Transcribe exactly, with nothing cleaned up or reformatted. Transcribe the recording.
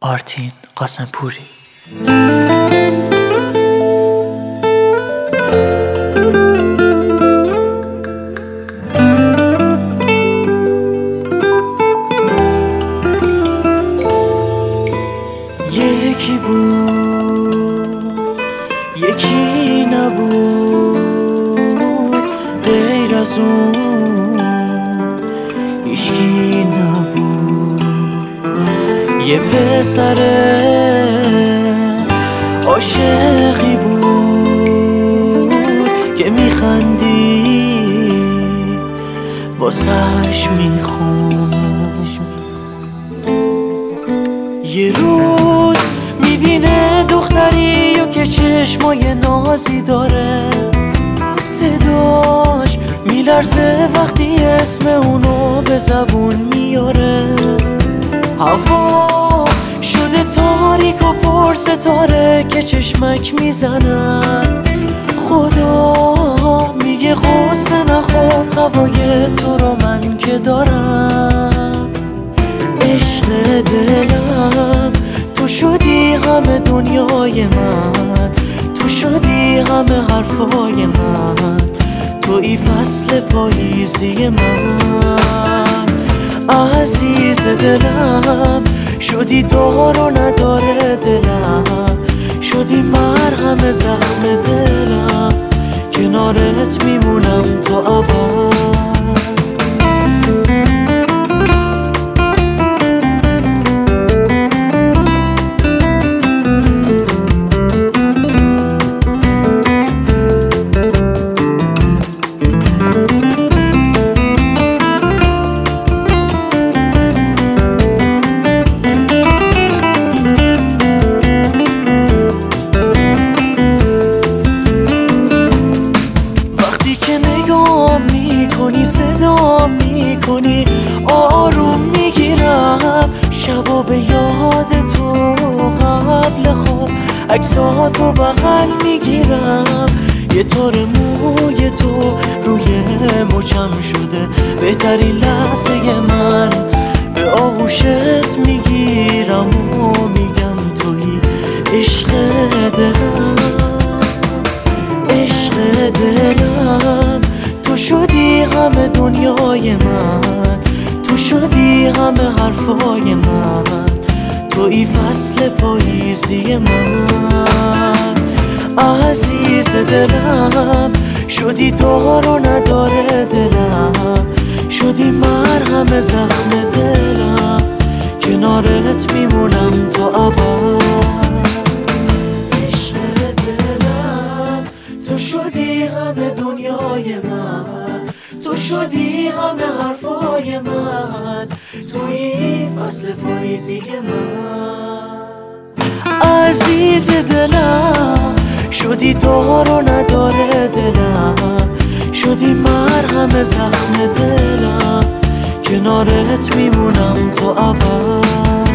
آرتین قاسمپوری. یکی بود یکی نبود، غیر از اون هیچکی نبود. یه پسر عاشقی بود که میخندی واسش میخون. یه روز میبینه دختری و که چشمای نازی داره، صداش میلرزه وقتی اسم اونو به زبون میاره. هوا شده تاریک و پر ستاره که چشمک میزنن. خدا میگه غصه نخور، هوای تو رو من که دارم. عشق دلم تو شدی همه دنیای من، تو شدی همه حرفای من، توی فصل پاییزی من. عزیز دلم شدی دار و نداره دلم، شدی مرهم زخم دلم، کنارت میمونم تا ابد. صدا میکنی آروم میگیرم، شبا به یاد تو قبل خواب عکساتو بغل میگیرم. یه تار موی تو روی مچم شده، بهترین لحظه من به آغوشت میگیرم و میگم توی عشق دلم. عشق دلم تو شدی همه دنیای من، تو شدی همه حرفای من، توی فصل پاییزی من. عزیز دلم شدی دار و نداره دلم، شدی مرهم زخم دلم، کنارت میمونم تا ابد. عشق دلم تو شدی همه دنیای من، تو شدی همه حرفای من، توی فصل پاییزی من. عزیز دلم شدی دار و نداره دلم، شدی مرهم زخم دلم، کنارت میمونم تا ابد.